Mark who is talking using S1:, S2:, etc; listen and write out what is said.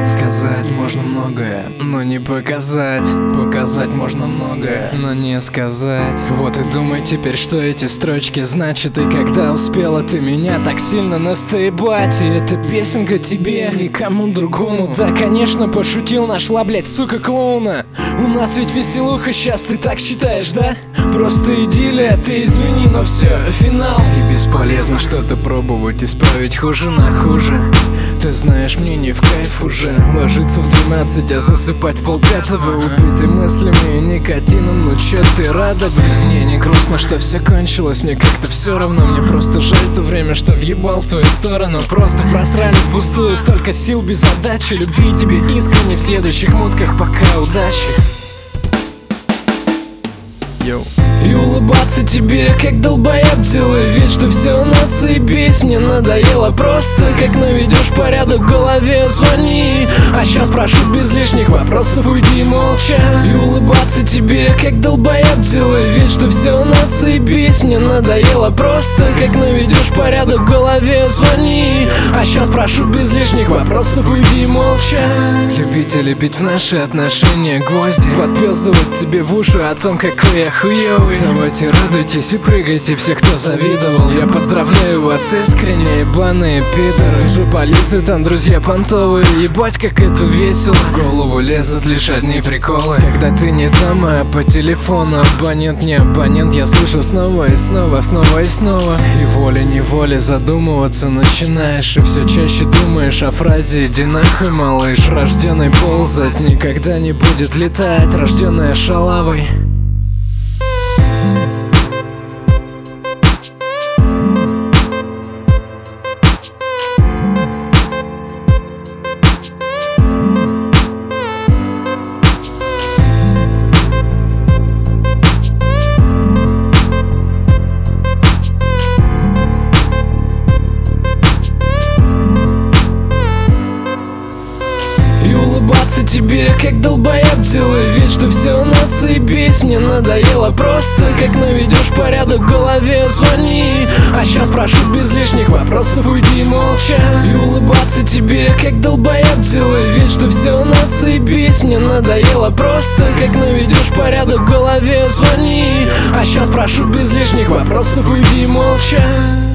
S1: Сказать можно многое, но не показать. Показать можно многое, но не сказать. Вот и думай теперь, что эти строчки значат. И когда успела ты меня так сильно настоебать. И эта песенка тебе, никому другому. Да, конечно, пошутил, нашла, блять, сука, клоуна. У нас ведь веселуха сейчас, ты так считаешь, да? Просто идиллия, ты извини, но все, финал. И бесполезно что-то пробовать, исправить хуже на хуже. Ты знаешь, мне не в кайф уже ложиться в 12, а засыпать в 4:30. Убитый мыслями и никотином. Ну че ты рада, блин? Мне не грустно, что все кончилось. Мне как-то все равно, мне просто жаль то время, что въебал в твою сторону. Просто просрали впустую столько сил без отдачи. Любви тебе искренне в следующих мутках. Пока, удачи. Йоу. И улыбаться тебе, как долбоеб, делая вид, что все у нас заебись. Мне надоело просто, как наведешь порядок в голове, звони. А сейчас прошу без лишних вопросов, уйди молча. И улыбаться тебе, как долбоеб, делая вид, что все у нас заебись. Мне надоело просто, как наведешь порядок в голове, звони. А сейчас прошу без лишних вопросов, уйди молча. Любить и лепить в наши отношения гвозди, подпёздывать тебе в уши о том, какой я хуёвый. Давайте радуйтесь и прыгайте, все, кто завидовал. Я поздравляю вас искренне, ебаные пидоры. Жополисы, там друзья понтовые. Ебать, как это весело. В голову лезут лишь одни приколы. Когда ты не дома, а по телефону абонент не абонент. Я слышу снова и снова, снова и снова. И волей-неволей задумываться начинаешь. И все чаще думаешь о фразе «иди нахуй, малыш». Рожденный ползать никогда не будет летать, рожденная шалавой. Тебе, как долбоеб, делая вид, что все у нас заебись. Мне надоело просто, как наведешь порядок в голове, звони. А сейчас прошу без лишних вопросов, уйди молча. И улыбаться тебе, как долбоеб, делая вид, что все у нас заебись. Мне надоело просто, как наведешь порядок в голове, звони. А сейчас прошу без лишних вопросов, уйди молча.